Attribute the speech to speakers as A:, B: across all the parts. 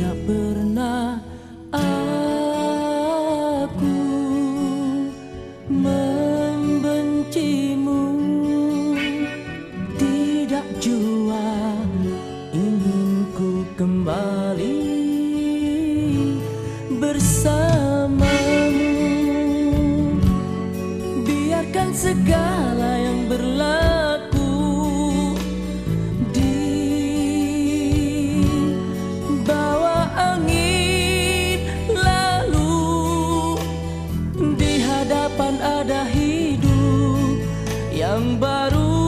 A: Tidak pernah aku membencimu, tidak jua ingin ku kembali bersamamu. Biarkan segala yang berlaku ada hidup yang baru.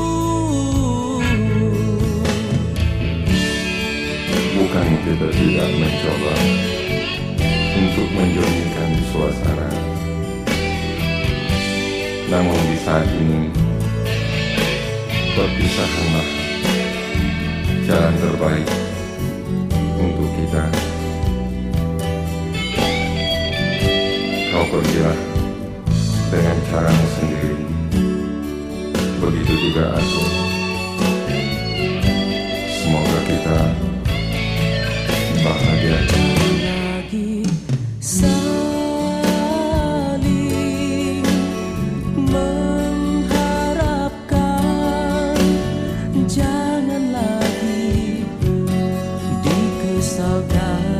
B: Bukan kita tidak mencoba untuk menjernihkan suasana, namun di saat ini perpisahanlah jalan terbaik untuk kita. Kau pergilah dengan caramu sendiri, begitu juga aku. Semoga kita bahagia.
A: Lagi saling mengharapkan, jangan lagi dikesalkan.